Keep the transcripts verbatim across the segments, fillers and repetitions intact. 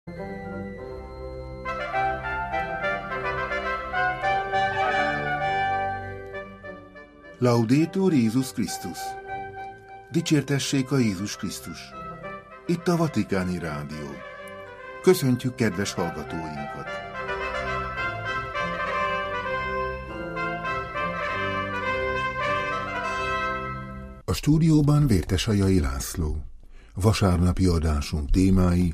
Laudetur Jézus Krisztus! Dicsértessék a Jézus Krisztus! Itt a Vatikáni Rádió. Köszöntjük kedves hallgatóinkat! A stúdióban Vértesajai László. Vasárnapi adásunk témái: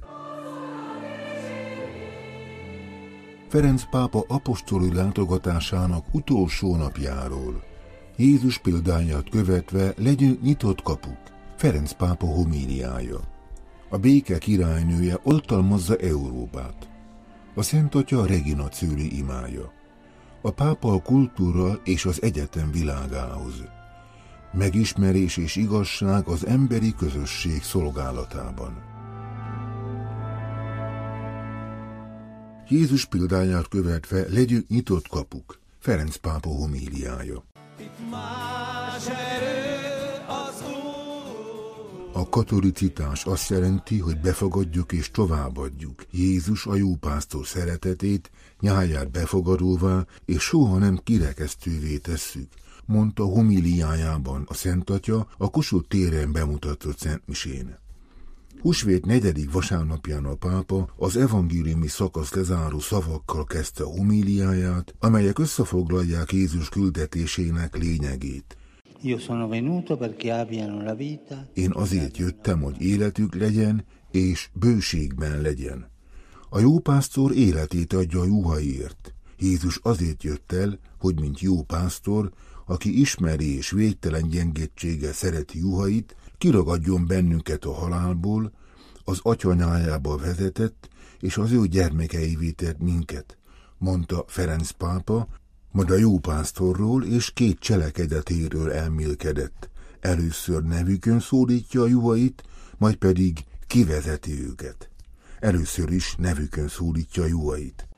Ferenc pápa apostoli látogatásának utolsó napjáról. Jézus példáját követve legyünk nyitott kapuk. Ferenc pápa homíliája. A béke királynője oltalmazza Európát. A Szent Atya Regina Coeli imája. A pápa a kultúra és az egyetem világához. Megismerés és igazság az emberi közösség szolgálatában. Jézus példáját követve legyünk nyitott kapuk. Ferenc pápa homíliája. A katolicitás azt jelenti, hogy befogadjuk és továbbadjuk Jézus a jó pásztor szeretetét, nyáját befogadóvá és soha nem kirekesztővé tesszük, mondta homíliájában a Szent Atya a Kossuth téren bemutatott szentmisén. Húsvét negyedik vasárnapján a pápa az evangéliumi szakasz lezáró szavakkal kezdte a homíliáját, amelyek összefoglalják Jézus küldetésének lényegét. Én azért jöttem, hogy életük legyen, és bőségben legyen. A jó pásztor életét adja a juhaiért. Jézus azért jött el, hogy mint jó pásztor, aki ismeri és végtelen gyengétséggel szereti juhait, kiragadjon bennünket a halálból, az Atya nyájába vezetett, és az ő gyermekeivé tett minket, mondta Ferenc pápa, majd a jó pásztorról és két cselekedetéről elmélkedett. Először nevükön szólítja a juhait, majd pedig kivezeti őket. Először is nevükön szólítja a juhait.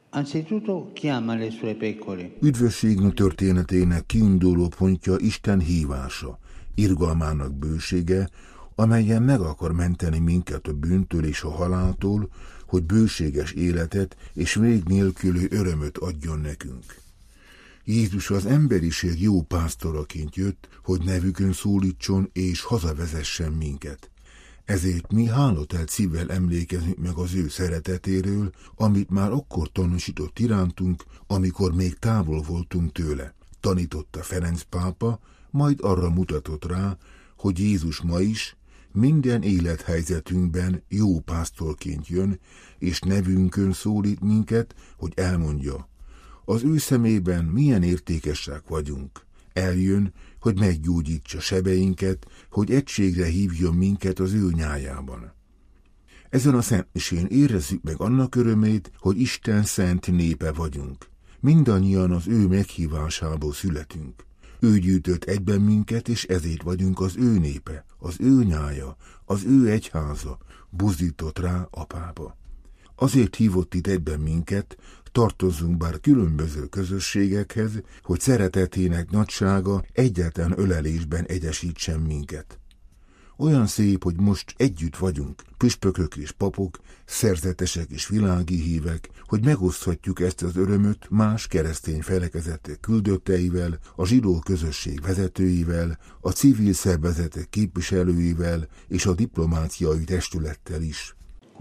Üdvösségünk történetének kiinduló pontja Isten hívása, irgalmának bősége, amelyen meg akar menteni minket a bűntől és a haláltól, hogy bőséges életet és vég nélküli örömöt adjon nekünk. Jézus az emberiség jó pásztoraként jött, hogy nevükön szólítson és hazavezessen minket. Ezért mi hálótelt szívvel emlékezünk meg az ő szeretetéről, amit már akkor tanúsított irántunk, amikor még távol voltunk tőle. Tanította Ferenc pápa, majd arra mutatott rá, hogy Jézus ma is minden élethelyzetünkben jó pásztorként jön, és nevünkön szólít minket, hogy elmondja, az ő szemében milyen értékesek vagyunk. Eljön, hogy meggyógyítsa sebeinket, hogy egységre hívjon minket az ő nyájában. Ezen a szentmisén érezzük meg annak örömét, hogy Isten szent népe vagyunk. Mindannyian az ő meghívásából születünk. Ő gyűjtött egyben minket, és ezért vagyunk az ő népe, az ő nyája, az ő egyháza, buzdított rá apába. Azért hívott itt egyben minket, tartozzunk bár különböző közösségekhez, hogy szeretetének nagysága egyetlen ölelésben egyesítsen minket. Olyan szép, hogy most együtt vagyunk, püspökök és papok, szerzetesek és világi hívek, hogy megoszthatjuk ezt az örömöt más keresztény felekezetek küldötteivel, a zsidó közösség vezetőivel, a civil szervezetek képviselőivel és a diplomáciai testülettel is.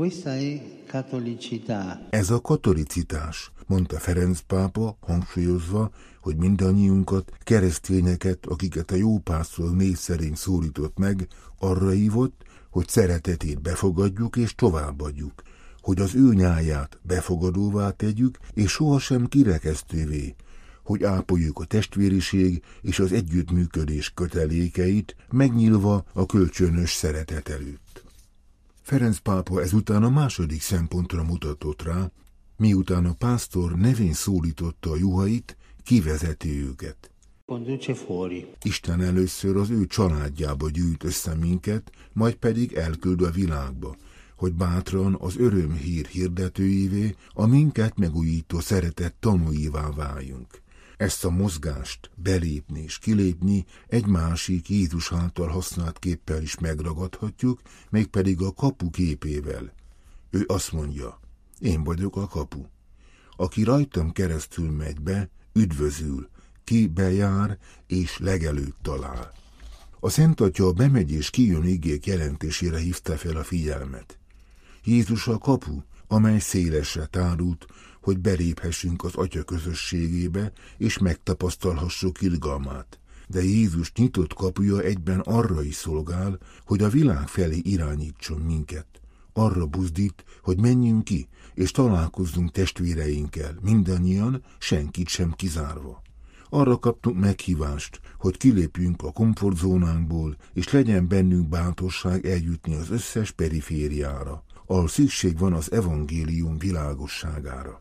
Ez a katolicitás, mondta Ferenc pápa, hangsúlyozva, hogy mindannyiunkat, keresztényeket, akiket a jó pásztor név szerint szólított meg, arra hívott, hogy szeretetét befogadjuk és továbbadjuk, hogy az ő nyáját befogadóvá tegyük és sohasem kirekesztővé, hogy ápoljuk a testvériség és az együttműködés kötelékeit, megnyílva a kölcsönös szeretet előtt. Ferenc pápa ezután a második szempontra mutatott rá, miután a pásztor nevén szólította a juhait, kivezeti őket. Isten először az ő családjába gyűjt össze minket, majd pedig elküld a világba, hogy bátran az örömhír hirdetőivé, a minket megújító szeretet tanúivá váljunk. Ezt a mozgást, belépni és kilépni egy másik Jézus által használt képpel is megragadhatjuk, mégpedig a kapu képével. Ő azt mondja, Én vagyok a kapu. Aki rajtam keresztül megy be, üdvözül, ki bejár és legelőtt talál. A Szent Atya bemegy és kijön igék jelentésére hívta fel a figyelmet. Jézus a kapu, amely szélesre tárult, hogy beléphessünk az Atya közösségébe, és megtapasztalhassuk irgalmát. De Jézus nyitott kapuja egyben arra is szolgál, hogy a világ felé irányítson minket. Arra buzdít, hogy menjünk ki, és találkozzunk testvéreinkkel, mindannyian, senkit sem kizárva. Arra kaptunk meghívást, hogy kilépjünk a komfortzónánkból, és legyen bennünk bátorság eljutni az összes perifériára, ahol szükség van az evangélium világosságára.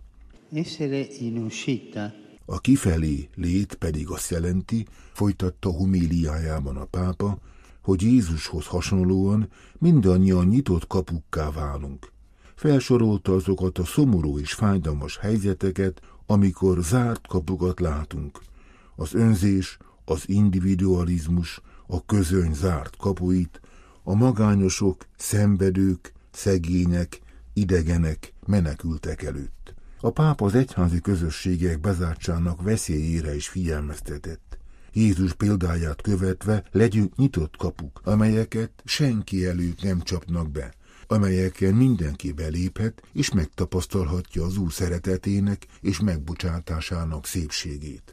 A kifelé lét pedig azt jelenti, folytatta homíliájában a pápa, hogy Jézushoz hasonlóan mindannyian nyitott kapukká válunk. Felsorolta azokat a szomorú és fájdalmas helyzeteket, amikor zárt kapukat látunk. Az önzés, az individualizmus, a közöny zárt kapuit, a magányosok, szenvedők, szegények, idegenek, menekültek előtt. A pápa az egyházi közösségek bezártságának veszélyére is figyelmeztetett. Jézus példáját követve legyünk nyitott kapuk, amelyeket senki előtt nem csapnak be, amelyeken mindenki beléphet és megtapasztalhatja az Úr szeretetének és megbocsátásának szépségét.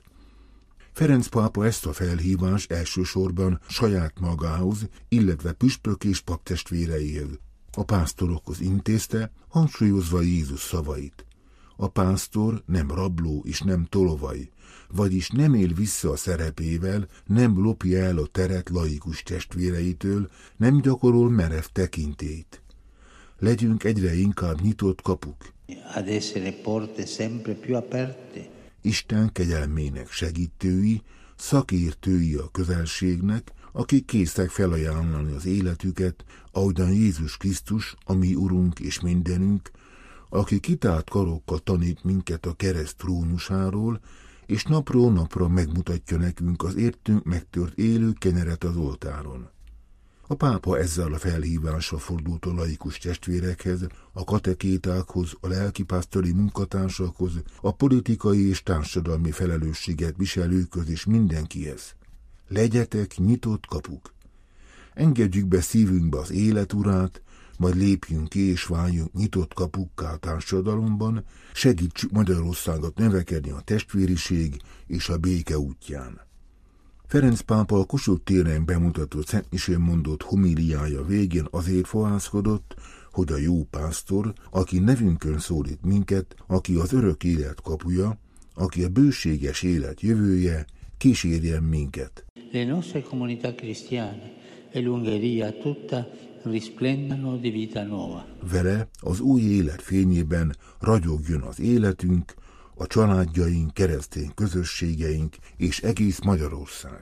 Ferenc pápa ezt a felhívást elsősorban saját magához, illetve püspök és paptestvéreihez, a pásztorokhoz intézte, hangsúlyozva Jézus szavait. A pásztor nem rabló és nem tolovaj, vagyis nem él vissza a szerepével, nem lopja el a teret laikus testvéreitől, nem gyakorol merev tekintélyt. Legyünk egyre inkább nyitott kapuk. Ad essere porte sempre più aperte. Isten kegyelmének segítői, szakértői a közelségnek, akik készek felajánlani az életüket, ahogyan Jézus Krisztus, a mi Urunk és mindenünk, aki kitárt karokkal tanít minket a kereszt trónusáról, és napról napra megmutatja nekünk az értünk megtört élő kenyeret az oltáron. A pápa ezzel a felhívással fordult a laikus testvérekhez, a katekétákhoz, a lelkipásztori munkatársakhoz, a politikai és társadalmi felelősséget viselőkhöz és mindenkihez. Legyetek nyitott kapuk! Engedjük be szívünkbe az élet urát, majd lépjünk ki és váljunk nyitott kapukká a társadalomban, segítsük Magyarországot növekedni a testvériség és a béke útján. Ferenc pápa a Kossuth téren bemutatott szentmisén mondott homíliája végén azért fohászkodott, hogy a jó pásztor, aki nevünkön szólít minket, aki az örök élet kapuja, aki a bőséges élet jövője, kísérjen minket. Le nostre comunità cristiane e l'Ungheria tutta risplendano di vita nuova. Vele az új élet fényében ragyogjon az életünk, a családjaink, keresztény közösségeink és egész Magyarország.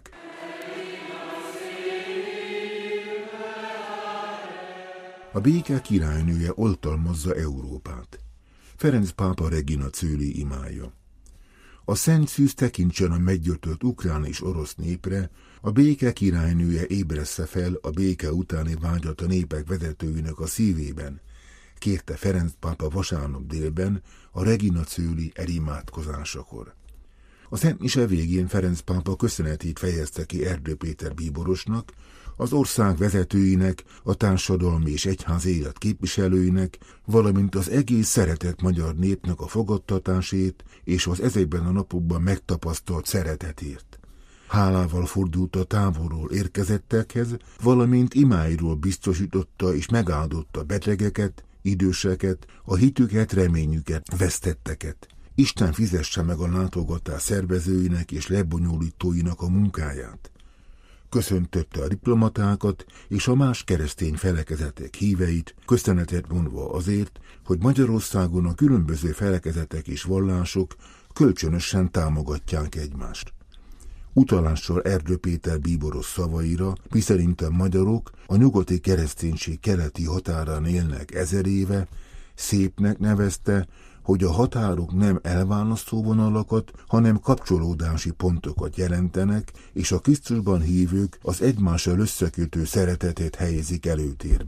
A béke királynője oltalmazza Európát. Ferenc pápa Regina Coeli imája. A szent szűz tekintsen a meggyötört ukrán és orosz népre, a béke királynője ébressze fel a béke utáni vágyat a népek vezetőinek a szívében, kérte Ferenc pápa vasárnap délben a Regina Coeli elimádkozásakor. A szent mise végén Ferenc pápa köszönetét fejezte ki Erdő Péter bíborosnak, az ország vezetőinek, a társadalmi és egyház élet képviselőinek, valamint az egész szeretett magyar népnek a fogadtatásért és az ezekben a napokban megtapasztalt szeretetért. Hálával fordult a távolról érkezettekhez, valamint imáiról biztosította és megáldotta betegeket, időseket, a hitüket, reményüket, vesztetteket. Isten fizesse meg a látogatás szervezőinek és lebonyolítóinak a munkáját. Köszöntötte a diplomatákat és a más keresztény felekezetek híveit, köszönetet mondva azért, hogy Magyarországon a különböző felekezetek és vallások kölcsönösen támogatják egymást. Utalással Erdő Péter bíboros szavaira, miszerint a magyarok a nyugati kereszténység keleti határán élnek ezer éve, szépnek nevezte, hogy a határok nem elválasztó vonalakat, hanem kapcsolódási pontokat jelentenek, és a Krisztusban hívők az egymással összekötő szeretetét helyezik előtérbe.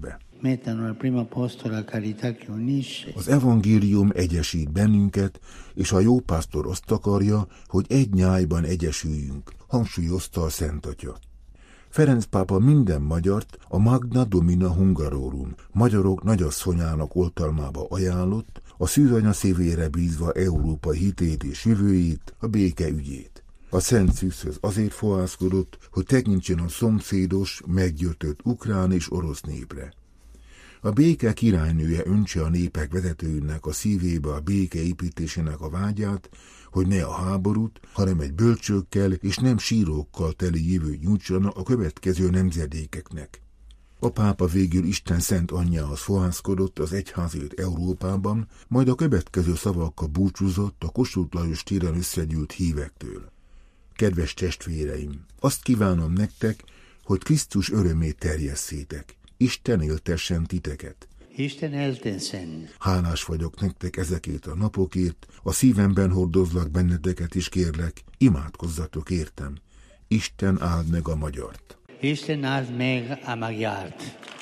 mettano al primo posto la carità che unisce. Az evangélium egyesít bennünket, és a jó pásztor azt akarja, hogy egy nyájban egyesüljünk, hangsúlyozta a Szent Atya. Ferenc pápa minden magyart a Magna Domina Hungarorum, magyarok nagyasszonyának oltalmába ajánlott, a szűzanya szívére bízva Európa hitét és jövőjét, a béke ügyét. A Szent Szűzhöz azért fohászkodott, hogy tekintsen a szomszédos, meggyötött ukrán és orosz népre. A béke királynője öntse a népek vezetőinek a szívébe a béke építésének a vágyát, hogy ne a háborút, hanem egy bölcsőkkel és nem sírókkal teli jövőt nyújtsana a következő nemzedékeknek. A pápa végül Isten szent anyjához fohászkodott az egyházért Európában, majd a következő szavakkal búcsúzott a Kossuth Lajos téren összegyűlt hívektől. Kedves testvéreim, azt kívánom nektek, hogy Krisztus örömét terjesszétek. Isten éltessen titeket. Isten éltessen. Hálás vagyok nektek ezekért a napokért, a szívemben hordozlak benneteket is kérlek, imádkozzatok értem. Isten áld meg a magyart. Isten áld meg a magyart.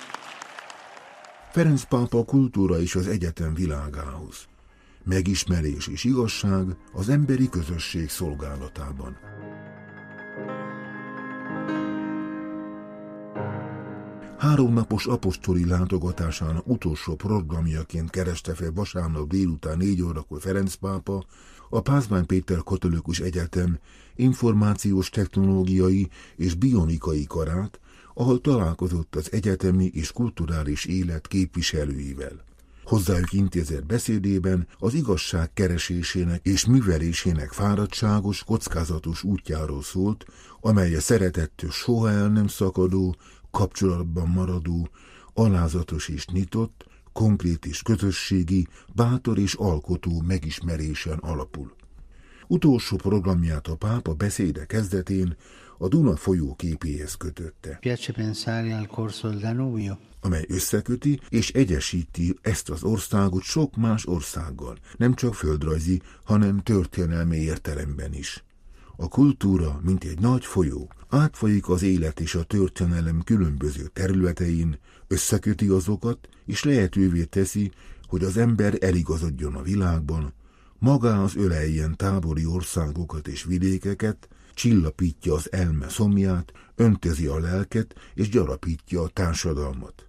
Ferenc pápa a kultúra és az egyetem világához. Megismerés és igazság az emberi közösség szolgálatában. Háromnapos apostoli látogatásának utolsó programjaként kereste fel vasárnap délután négy órakor Ferenc pápa a Pázmány Péter Katolikus Egyetem információs technológiai és bionikai karát, ahol találkozott az egyetemi és kulturális élet képviselőivel. Hozzájuk intézett beszédében az igazság keresésének és művelésének fáradtságos, kockázatos útjáról szólt, amely a szeretettől soha el nem szakadó, kapcsolatban maradó, alázatos és nyitott, konkrét és közösségi, bátor és alkotó megismerésen alapul. Utolsó programját a pápa beszéde kezdetén a Duna folyó képéhez kötötte, amely összeköti és egyesíti ezt az országot sok más országgal, nem csak földrajzi, hanem történelmi értelemben is. A kultúra, mint egy nagy folyó, átfolyik az élet és a történelem különböző területein, összeköti azokat, és lehetővé teszi, hogy az ember eligazodjon a világban, magához öleljen tábori országokat és vidékeket, csillapítja az elme szomját, öntözi a lelket és gyarapítja a társadalmat.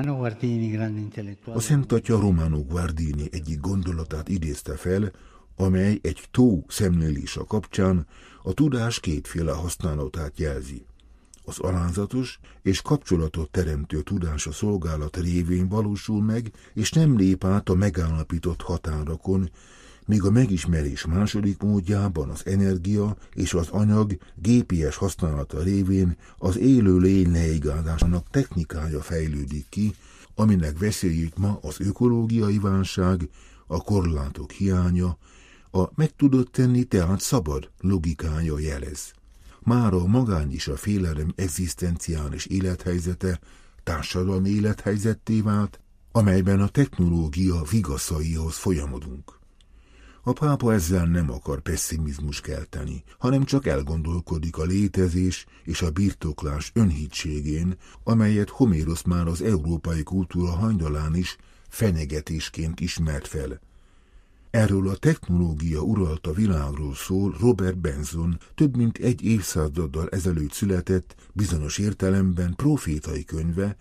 A Szent Atya Romano Guardini egyik gondolatát idézte fel, amely egy tó szemlélése kapcsán a tudás kétféle használatát jelzi. Az alázatos és kapcsolatot teremtő tudás a szolgálat révén valósul meg, és nem lép át a megállapított határokon, míg a megismerés második módjában az energia és az anyag gé pé es használata révén az élő lény leigázásának technikája fejlődik ki, aminek veszélyét ma az ökológiai válság, a korlátok hiánya, a meg tudod tenni, tehát szabad logikája jelez. Mára a magány és a félelem egzisztenciális élethelyzete társadalmi élethelyzetté vált, amelyben a technológia vigaszaihoz folyamodunk. A pápa ezzel nem akar pesszimizmus kelteni, hanem csak elgondolkodik a létezés és a birtoklás önhitségén, amelyet Homérosz már az európai kultúra hajnalán is fenyegetésként ismert fel. Erről a technológia uralta világról szól Robert Benson több mint egy évszázaddal ezelőtt született, bizonyos értelemben profétai könyve,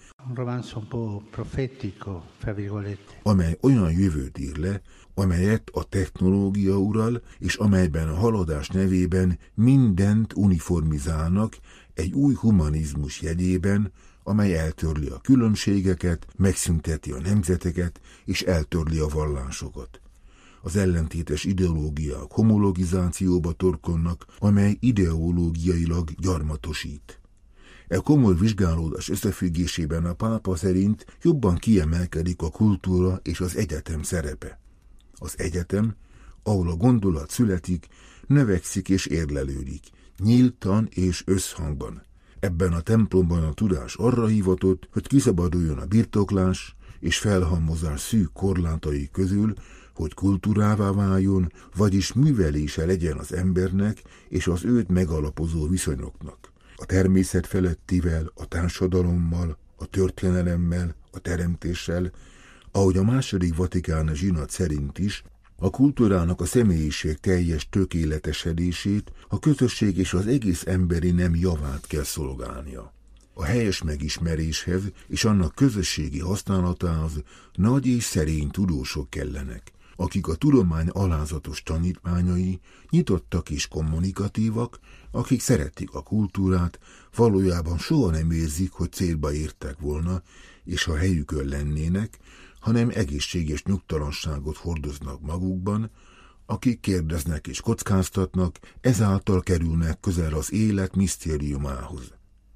amely olyan jövőt ír le, amelyet a technológia ural, és amelyben a haladás nevében mindent uniformizálnak egy új humanizmus jegyében, amely eltörli a különbségeket, megszünteti a nemzeteket és eltörli a vallásokat. Az ellentétes ideológiák homologizációba torkolnak, amely ideológiailag gyarmatosít. E komoly vizsgálódás összefüggésében a pápa szerint jobban kiemelkedik a kultúra és az egyetem szerepe. Az egyetem, ahol a gondolat születik, növekszik és érlelődik, nyíltan és összhangban. Ebben a templomban a tudás arra hivatott, hogy kiszabaduljon a birtoklás és felhalmozás szűk korlátai közül, hogy kultúrává váljon, vagyis művelése legyen az embernek és az őt megalapozó viszonyoknak. A természet felettivel, a társadalommal, a történelemmel, a teremtéssel, ahogy a második vatikáni zsinat szerint is, a kultúrának a személyiség teljes tökéletesedését, a közösség és az egész emberi nem javát kell szolgálnia. A helyes megismeréshez és annak közösségi használatához nagy és szerény tudósok kellenek, akik a tudomány alázatos tanítmányai, nyitottak és kommunikatívak, akik szeretik a kultúrát, valójában soha nem érzik, hogy célba értek volna, és ha helyükön lennének, hanem egészséges nyugtalanságot hordoznak magukban, akik kérdeznek és kockáztatnak, ezáltal kerülnek közel az élet misztériumához.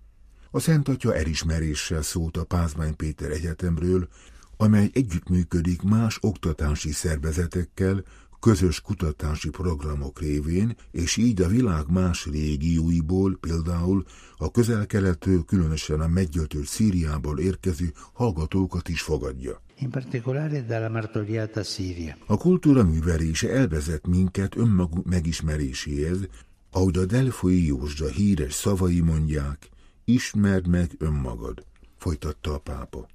A Szent Atya elismeréssel szólt a Pázmány Péter Egyetemről, amely együttműködik más oktatási szervezetekkel, közös kutatási programok révén, és így a világ más régióiból, például a Közel-Kelettől, különösen a meggyötört Szíriából érkező hallgatókat is fogadja. In particolare dalla martoriata Siria. A kultúra művelése elvezet minket önmagunk megismeréséhez, ahogy a Delfoi Józsda híres szavai mondják, ismerd meg önmagad, folytatta a pápa.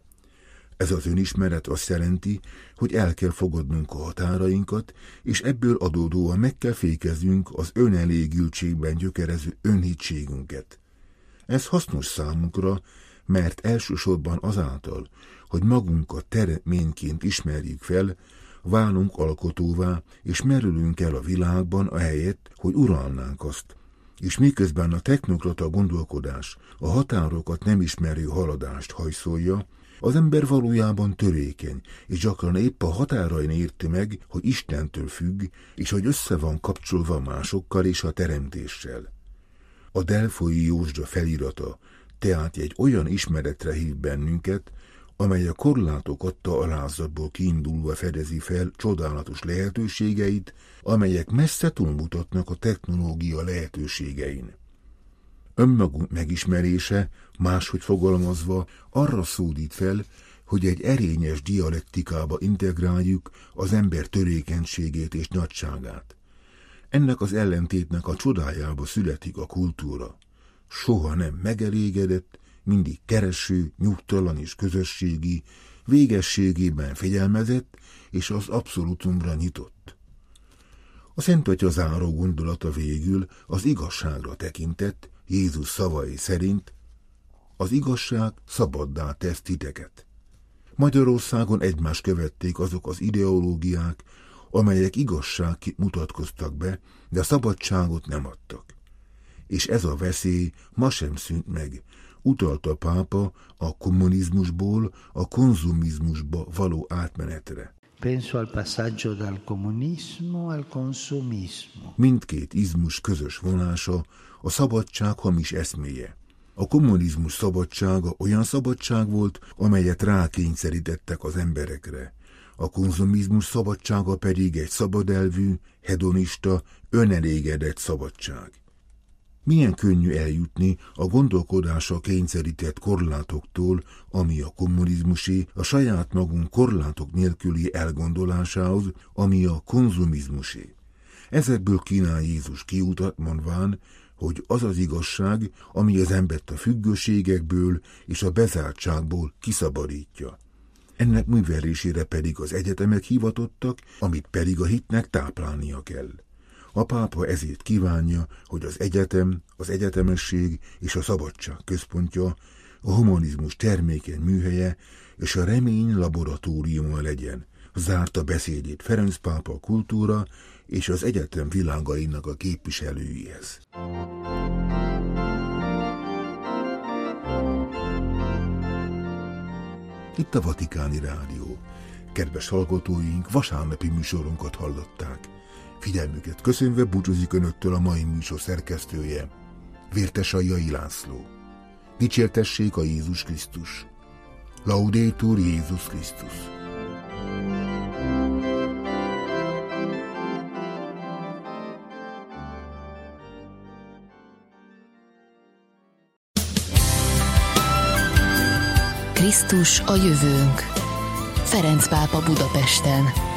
Ez az önismeret azt jelenti, hogy el kell fogadnunk a határainkat, és ebből adódóan meg kell fékeznünk az önelégültségben gyökerező önhitségünket. Ez hasznos számunkra, mert elsősorban azáltal, hogy magunkat teremtményként ismerjük fel, válunk alkotóvá, és merülünk el a világban ahelyett, hogy uralnánk azt. És miközben a technokrata gondolkodás a határokat nem ismerő haladást hajszolja, az ember valójában törékeny, és gyakran épp a határain érti meg, hogy Istentől függ, és hogy össze van kapcsolva másokkal és a teremtéssel. A Delfoi Józsda felirata tehát egy olyan ismeretre hív bennünket, amely a korlátok adta alázatból kiindulva fedezi fel csodálatos lehetőségeit, amelyek messze túlmutatnak a technológia lehetőségein. Önmagunk megismerése, máshogy fogalmazva, arra szólít fel, hogy egy erényes dialektikába integráljuk az ember törékenységét és nagyságát. Ennek az ellentétnek a csodájába születik a kultúra. Soha nem megelégedett, mindig kereső, nyugtalan és közösségi, végességében fegyelmezett és az abszolútumra nyitott. A Szent Atya záró gondolata végül az igazságra tekintett, Jézus szavai szerint, az igazság szabaddá tesz titeket. Magyarországon egymást követték azok az ideológiák, amelyek igazságként mutatkoztak be, de szabadságot nem adtak. És ez a veszély ma sem szűnt meg, utalta a pápa a kommunizmusból a konzumizmusba való átmenetre. Penso al passaggio dal comunismo al consumismo. Mindkét izmus közös vonása a szabadság hamis eszméje. A kommunizmus szabadsága olyan szabadság volt, amelyet rákényszerítettek az emberekre. A konzumizmus szabadsága pedig egy szabadelvű, hedonista, önelégedett szabadság. Milyen könnyű eljutni a gondolkodásra kényszerített korlátoktól, ami a kommunizmusé, a saját magunk korlátok nélküli elgondolásához, ami a konzumizmusé. Ezekből kínál Jézus kiutat, mondván, hogy az az igazság, ami az embert a függőségekből és a bezártságból kiszabadítja. Ennek művelésére pedig az egyetemek hivatottak, amit pedig a hitnek táplálnia kell. A pápa ezért kívánja, hogy az egyetem, az egyetemesség és a szabadság központja, a humanizmus termékeny műhelye és a remény laboratóriuma legyen. Zárta beszédét Ferenc pápa a kultúra és az egyetem világainak a képviselőihez. Itt a Vatikáni Rádió. Kedves hallgatóink, vasárnapi műsorunkat hallották. Figyelmüket köszönve búcsúzik önöktől a mai műsor szerkesztője, Vértesai László. Dicsértessék a Jézus Krisztus! Laudetur Jézus Krisztus! Krisztus a jövőnk. Ferenc pápa Budapesten.